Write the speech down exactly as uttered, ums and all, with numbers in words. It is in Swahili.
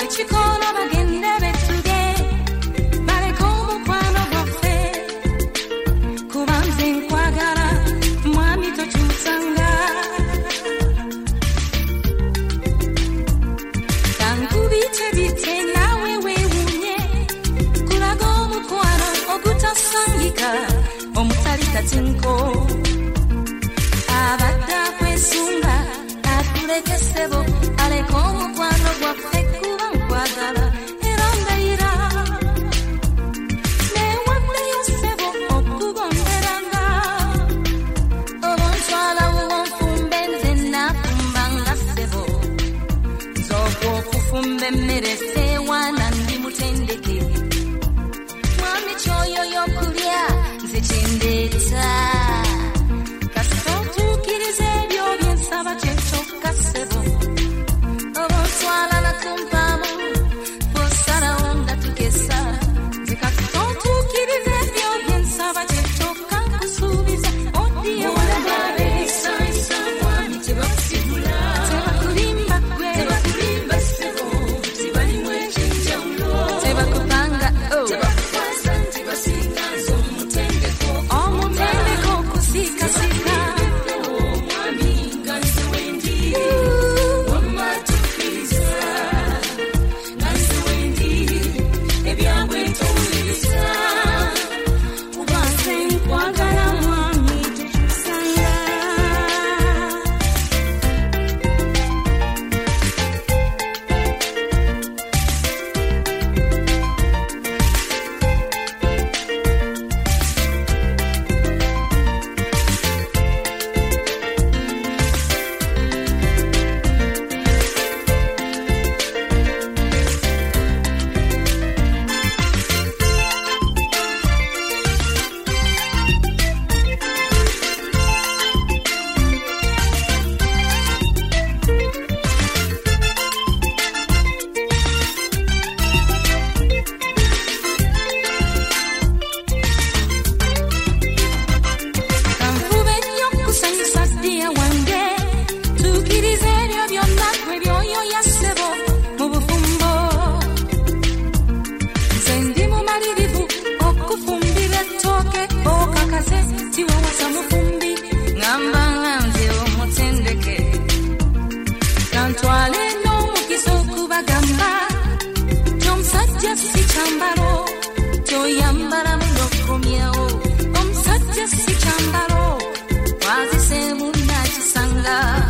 chikono bagende betuge bareko mukwano gwaffe kubanze nkwagala mwami tokyusanga kankubite bite nawe weewuunye kulaga omukwano ogutasangika omutali katinko abadde akwesunga atulegesebo aleka omukwano gwaffe kuba nkwagala era ndayira newaddeyo ssebo okubomberanga obuntwala buwonfumbe nze nafumbanga ssebo z'okwo okufumba emmere seewaana ndi mutendeke mwami kyoyo y'okulya nze kyendeeta kasita otuukiriza ebyo byensaba kyekyokka ssebo obuntwala nakumpaamu bw'osalawo nga tugesa nze kasita otuukiriza ebyo byensaba kyekyokka nkusuubiza odiyo walababeesayisa mwami tebakusigula tebakulimba gwe tebakulimba ssebo tibalimu ekyenjawulo tebakupanga tebakukwasa nti basinga nze omutendeko omutendeko okusiikasiika omwami nga nze wendi wamatuukiriza nga nze wendi ebyabwe ntowuliriza kuba nze nkwagala mwami tekyusanga kanfube nnyo kusanyusa ddiya wange tuukiriza ebyo byonna gwe byoyoya ssebo mu bufumbo nze ndi mumalirivu okufumbira ettooke okakase tiwawasa mufumbi ngamba nga nze omutendeke kantwale n'omukisa okubagamba ky'omusajja si kyambalo kyoyambalamu n'okomyawo omusajja si kyambalo waziseemu nakisanga